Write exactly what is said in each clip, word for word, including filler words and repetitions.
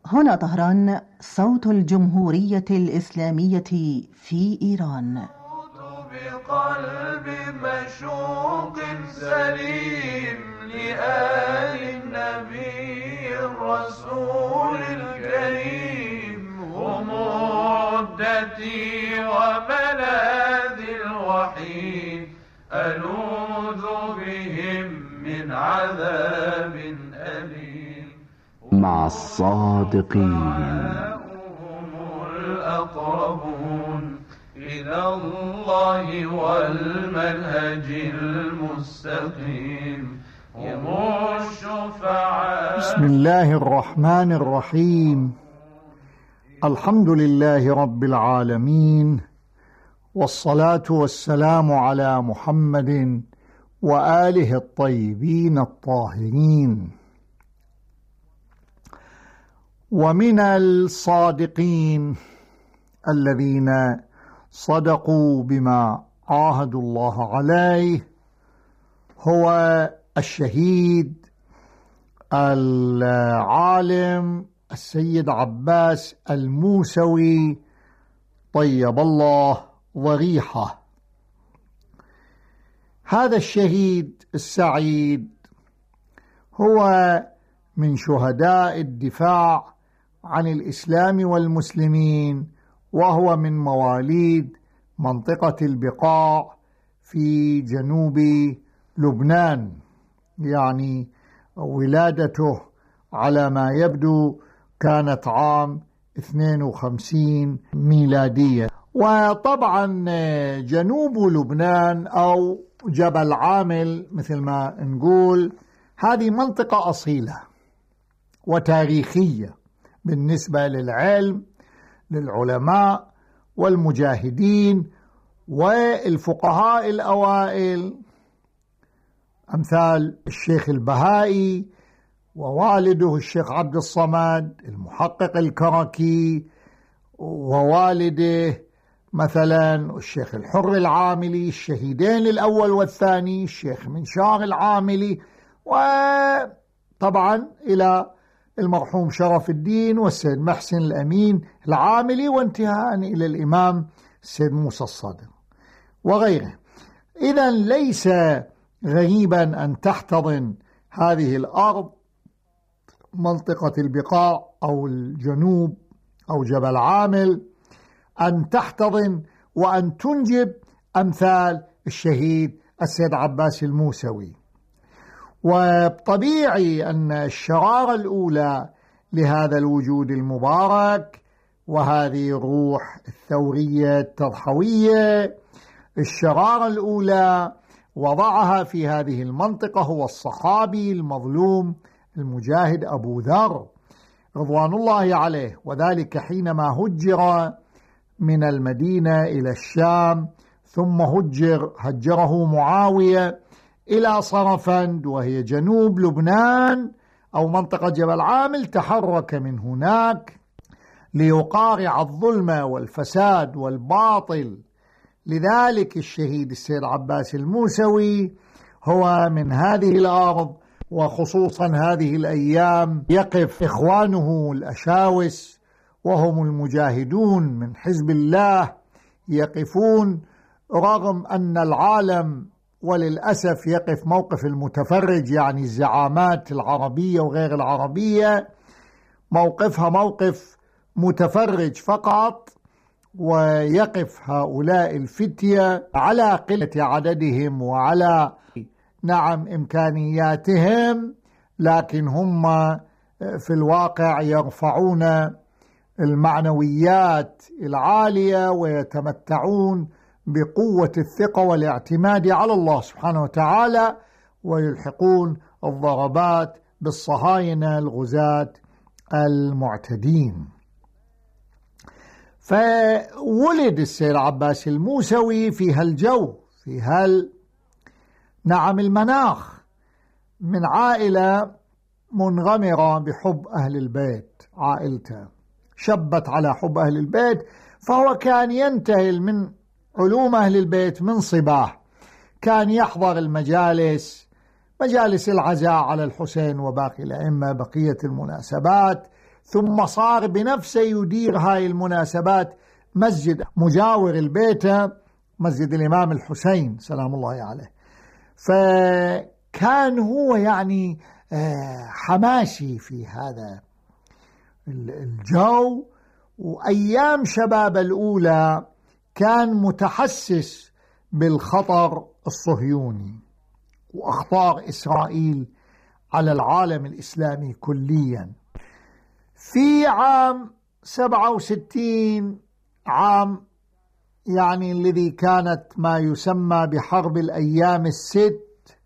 هنا طهران، صوت الجمهورية الإسلامية في إيران. بقلب مشوق سليم لآل النبي الرسول الكريم، هم عدتي وملاذي الوحيد، ألوذ بهم من عذاب أليم. مع الصادقين هم الأقربون إلى الله والمنهج المستقيم، هم الشفعاء. بسم الله الرحمن الرحيم. الحمد لله رب العالمين، والصلاة والسلام على محمد وآله الطيبين الطاهرين. ومن الصادقين الذين صدقوا بما عاهدوا الله عليه هو الشهيد العالم السيد عباس الموسوي طيب الله ضريحه. هذا الشهيد السعيد هو من شهداء الدفاع عن الإسلام والمسلمين، وهو من مواليد منطقة البقاع في جنوب لبنان، يعني ولادته على ما يبدو كانت عام اثنين وخمسين ميلادية. وطبعا جنوب لبنان أو جبل عامل مثل ما نقول هذه منطقة أصيلة وتاريخية بالنسبة للعلم، للعلماء والمجاهدين والفقهاء الأوائل أمثال الشيخ البهائي ووالده الشيخ عبد الصمد المحقق الكركي، ووالده مثلا الشيخ الحر العاملي، الشهيدين الأول والثاني الشيخ منشار العاملي، وطبعا إلى المرحوم شرف الدين والسيد محسن الأمين العاملي، وانتهاء إلى الإمام السيد موسى الصدر وغيره. إذن ليس غريبا أن تحتضن هذه الأرض منطقة البقاع أو الجنوب أو جبل عامل أن تحتضن وأن تنجب أمثال الشهيد السيد عباس الموسوي. وطبيعي أن الشرارة الأولى لهذا الوجود المبارك وهذه الروح الثورية التضحوية، الشرارة الأولى وضعها في هذه المنطقة هو الصحابي المظلوم المجاهد أبو ذر رضوان الله عليه، وذلك حينما هجر من المدينة إلى الشام، ثم هجر هجره معاوية إلى صرفند وهي جنوب لبنان أو منطقة جبل عامل، تحرك من هناك ليقارع الظلم والفساد والباطل. لذلك الشهيد السيد عباس الموسوي هو من هذه الأرض، وخصوصا هذه الأيام يقف إخوانه الأشاوس وهم المجاهدون من حزب الله يقفون، رغم أن العالم وللأسف يقف موقف المتفرج، يعني الزعامات العربية وغير العربية موقفها موقف متفرج فقط، ويقف هؤلاء الفتية على قلة عددهم وعلى نعم إمكانياتهم، لكن هم في الواقع يرفعون المعنويات العالية ويتمتعون بقوة الثقة والاعتماد على الله سبحانه وتعالى، ويلحقون الضربات بالصهاينة الغزاة المعتدين. فولد السيد عباس الموسوي في هالجو، في هال نعم المناخ، من عائلة منغمرة بحب أهل البيت، عائلته شبت على حب أهل البيت، فهو كان ينتهل من علوم أهل البيت من صباه، كان يحضر المجالس، مجالس العزاء على الحسين وباقي الأئمة، بقية المناسبات، ثم صار بنفسه يدير هاي المناسبات. مسجد مجاور البيت مسجد الإمام الحسين سلام الله عليه. فكان هو يعني حماسي في هذا الجو. وأيام شباب الأولى كان متحسس بالخطر الصهيوني وأخطار إسرائيل على العالم الإسلامي كليا. في عام سبعة وستين، عام يعني الذي كانت ما يسمى بحرب الأيام الست،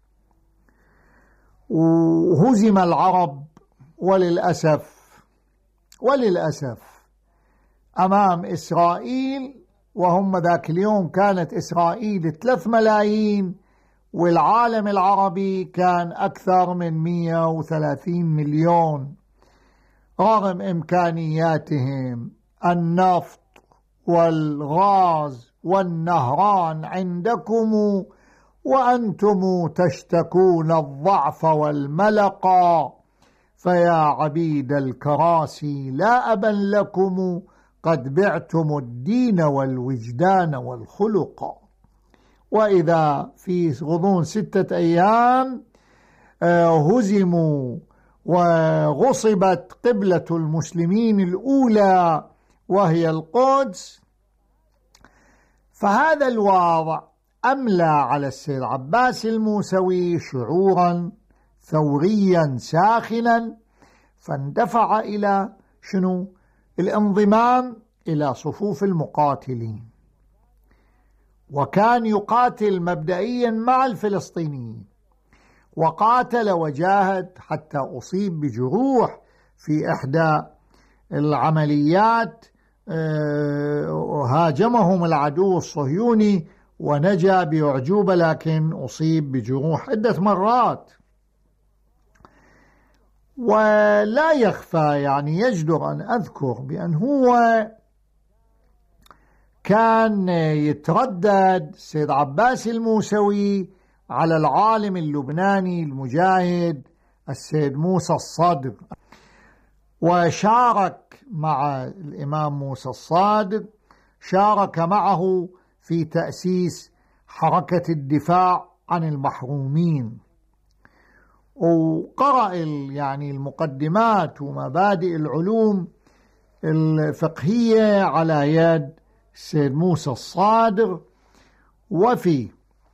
وهزم العرب وللأسف وللأسف أمام إسرائيل. وهم ذاك اليوم كانت إسرائيل ثلاث ملايين والعالم العربي كان أكثر من مئة وثلاثين مليون. رغم إمكانياتهم النفط والغاز والنهران عندكم وأنتم تشتكون الضعف والملقى، فيا عبيد الكراسي لا أبا لكم قد بعتم الدين والوجدان والخلق. وإذا في غضون ستة أيام هزموا وغصبت قبلة المسلمين الأولى وهي القدس. فهذا الوضع أملى على السيد عباس الموسوي شعورا ثوريا ساخنا، فاندفع إلى شنو؟ الانضمام إلى صفوف المقاتلين. وكان يقاتل مبدئيا مع الفلسطينيين، وقاتل وجاهد حتى أصيب بجروح في إحدى العمليات، هاجمهم العدو الصهيوني ونجا بأعجوبة، لكن أصيب بجروح عدة مرات. ولا يخفى يعني يجدر أن أذكر بأن هو كان يتردد السيد عباس الموسوي على العالم اللبناني المجاهد السيد موسى الصادق، وشارك مع الإمام موسى الصادق، شارك معه في تأسيس حركة الدفاع عن المحرومين، وقرأ يعني المقدمات ومبادئ العلوم الفقهية على يد السيد موسى الصادق. وفي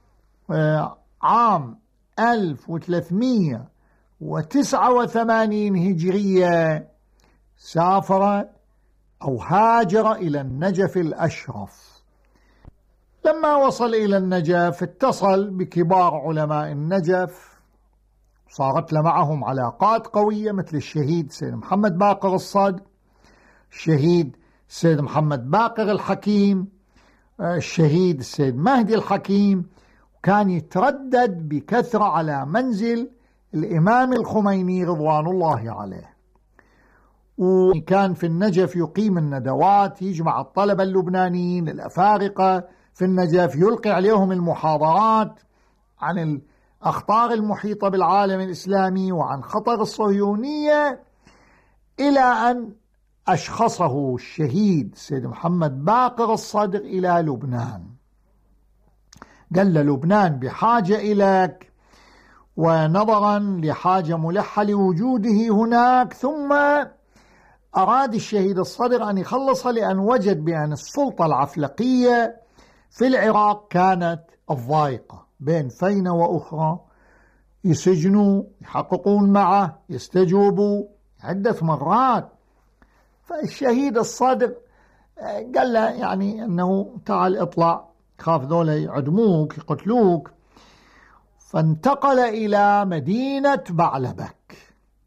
عام ألف وثلاثمئة وتسعة وثمانين هجرية سافر أو هاجر إلى النجف الأشرف. لما وصل إلى النجف اتصل بكبار علماء النجف، صارت له معهم علاقات قوية مثل الشهيد سيد محمد باقر الصدر، الشهيد السيد محمد باقر الحكيم، الشهيد السيد مهدي الحكيم. كان يتردد بكثرة على منزل الإمام الخميني رضوان الله عليه، وكان في النجف يقيم الندوات، يجمع الطلبة اللبنانيين الأفارقة في النجف، يلقي عليهم المحاضرات عن الأخطار المحيطة بالعالم الإسلامي وعن خطر الصهيونية، إلى أن أشخصه الشهيد السيد محمد باقر الصدر إلى لبنان. قال له لبنان بحاجة إليك، ونظرا لحاجة ملحة لوجوده هناك. ثم أراد الشهيد الصدر أن يخلصها، لأن وجد بأن السلطة العفلقية في العراق كانت الضائقة بين فينة وأخرى، يسجنوا، يحققون معه، يستجوبوا عدة مرات. فالشهيد الصدر قال له يعني أنه تعال اطلع، خاف ذولا يعدموك يقتلوك. فانتقل إلى مدينة بعلبك.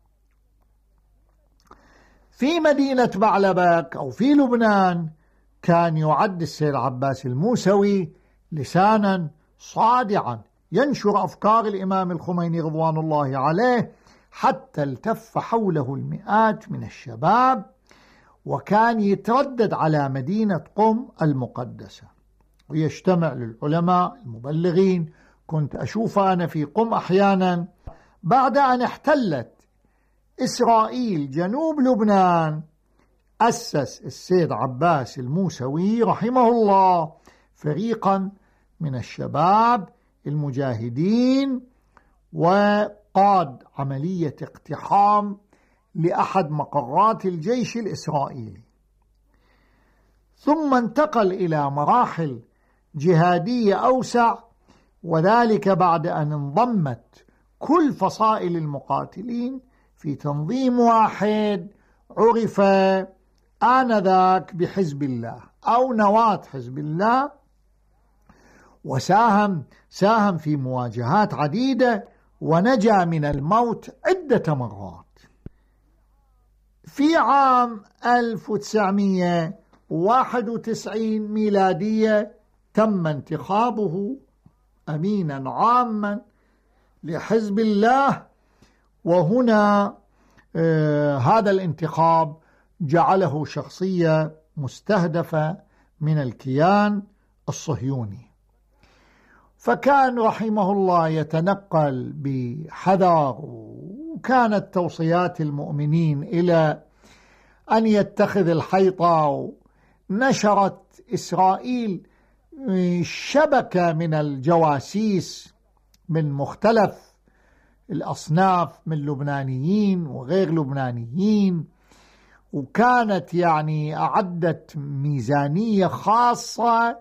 في مدينة بعلبك أو في لبنان كان يعد السيد عباس الموسوي لسانا صادعا ينشر أفكار الإمام الخميني رضوان الله عليه، حتى التف حوله المئات من الشباب، وكان يتردد على مدينة قم المقدسة ويجتمع للعلماء المبلغين. كنت أشوف أنا في قم أحيانا بعد أن احتلت إسرائيل جنوب لبنان أسس السيد عباس الموسوي رحمه الله فريقا من الشباب المجاهدين، وقاد عملية اقتحام لأحد مقرات الجيش الإسرائيلي، ثم انتقل إلى مراحل جهادية أوسع، وذلك بعد أن انضمت كل فصائل المقاتلين في تنظيم واحد عرف آنذاك بحزب الله أو نواة حزب الله، وساهم ساهم في مواجهات عديدة ونجا من الموت عدة مرات. في عام ألف وتسعمئة وواحد وتسعين ميلادية تم انتخابه أمينا عاما لحزب الله، وهنا آه هذا الانتخاب جعله شخصية مستهدفة من الكيان الصهيوني، فكان رحمه الله يتنقل بحذر، وكانت توصيات المؤمنين إلى أن يتخذ الحيطة. نشرت إسرائيل شبكة من الجواسيس من مختلف الأصناف من لبنانيين وغير لبنانيين، وكانت يعني أعدت ميزانية خاصة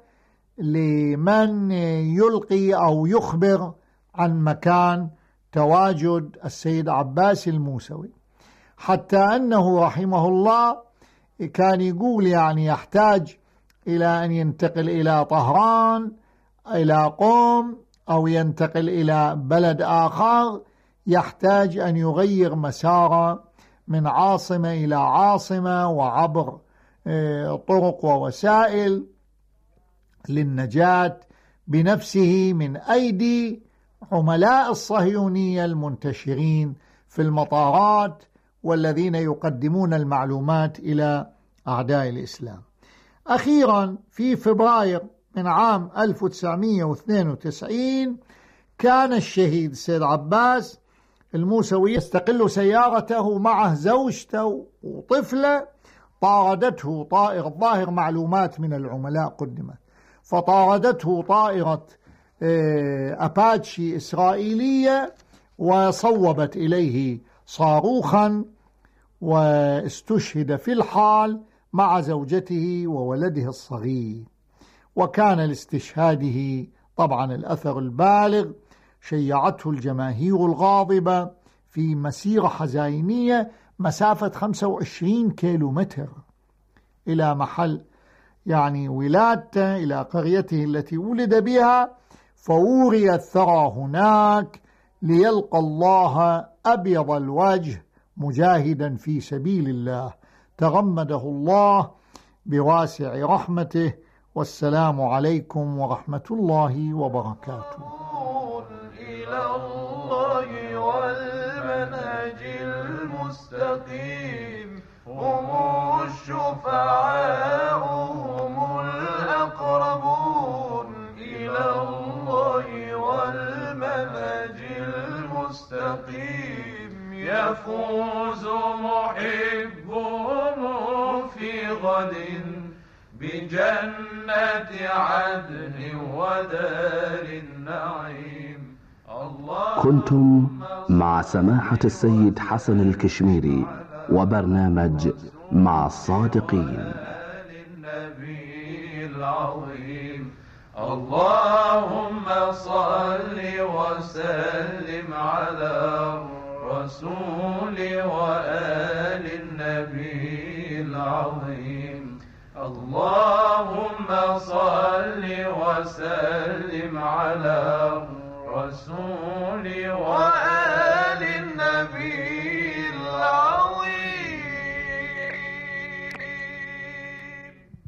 لمن يلقي أو يخبر عن مكان تواجد السيد عباس الموسوي، حتى أنه رحمه الله كان يقول يعني يحتاج إلى أن ينتقل إلى طهران إلى قم أو ينتقل إلى بلد آخر، يحتاج أن يغير مساره من عاصمة إلى عاصمة وعبر طرق ووسائل للنجاة بنفسه من أيدي عملاء الصهيونية المنتشرين في المطارات والذين يقدمون المعلومات إلى أعداء الإسلام. أخيرا في فبراير من عام ألف وتسعمئة واثنين وتسعين كان الشهيد سيد عباس الموسوي يستقل سيارته معه زوجته وطفلة، طاردته طائرة ظاهر معلومات من العملاء قدمت، فطاردته طائرة أباتشي إسرائيلية وصوبت إليه صاروخا، واستشهد في الحال مع زوجته وولده الصغير. وكان لاستشهاده طبعا الأثر البالغ، شيعته الجماهير الغاضبة في مسيرة حزينية مسافة خمسة وعشرين كيلومتر إلى محل يعني ولادته، إلى قريته التي ولد بها، فوري الثرى هناك ليلقى الله أبيض الوجه مجاهدا في سبيل الله، تغمده الله بواسع رحمته. والسلام عليكم ورحمة الله وبركاته. إلى الله والمنهج المستقيم، هم الشفعاء هم الأقربون. إلى الله والمنهج المستقيم، يفوز محبهم في غد بجنة عدن ودار النعيم. كنتم مع سماحة السيد حسن الكشميري وبرنامج مع الصادقين. للنبي العظيم اللهم صل وسلم على الرسول وآل النبي العظيم. اللهم صل وسلم على الرسول وآل